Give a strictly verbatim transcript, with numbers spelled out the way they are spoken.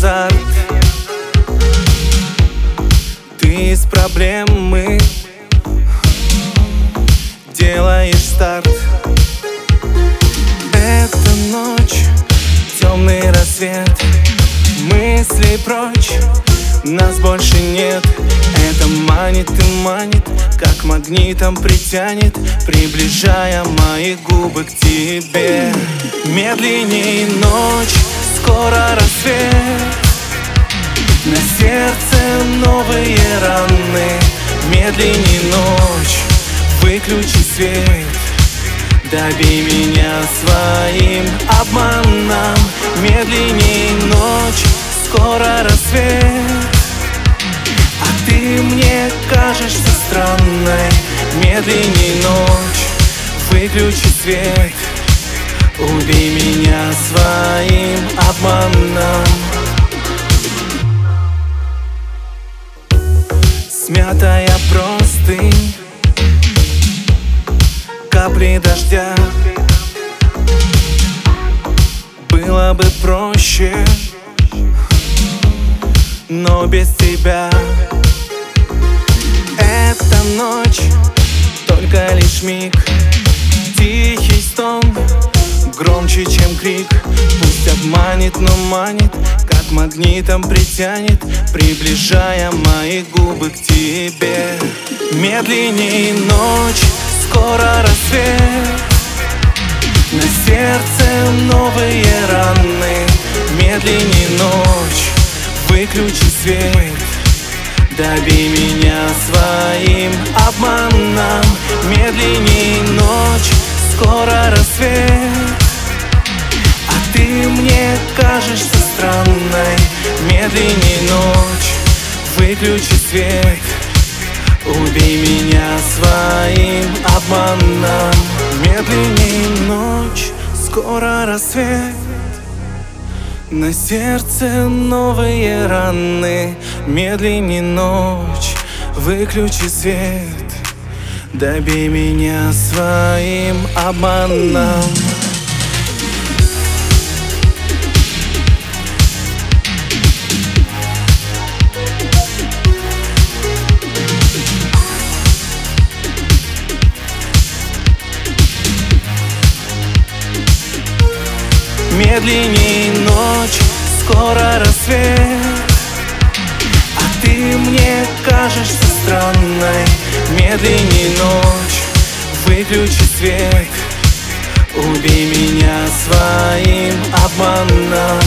азарт. Ты из проблемы делаешь старт. Это ночь, темный рассвет, мысли прочь, нас больше нет. Это манит и манит, как магнитом притянет, приближая мои губы к тебе. Медленней ночь, скоро рассвет, на сердце новые раны. Медленней ночь, выключи свет, дави меня своим обманом. Медленней ночь, скоро рассвет, а ты мне кажешься странной. Медленней ночь, выключи свет, убей меня своим обманом. Смятая простынь, капли дождя. Было бы проще, но без тебя. Эта ночь только лишь миг, тихий стон, громче, чем крик. Пусть обманет, но манит, как магнитом притянет, приближая мои губы к тебе. Медленней ночь, скоро рассвет, на сердце новые раны. Медленней ночь, выключи свет, дави меня своим обманом. Медленней ночь, скоро рассвет, а ты мне кажешься странной. Медленней ночь, выключи свет, убей меня своим обманом. Медленней ночь, скоро рассвет, на сердце новые раны. Медленней ночь, выключи свет, добей меня своим обманом. Медленней ночь, скоро рассвет, а ты мне кажешься странной. Медленней ночь, выключи свет, убей меня своим обманом.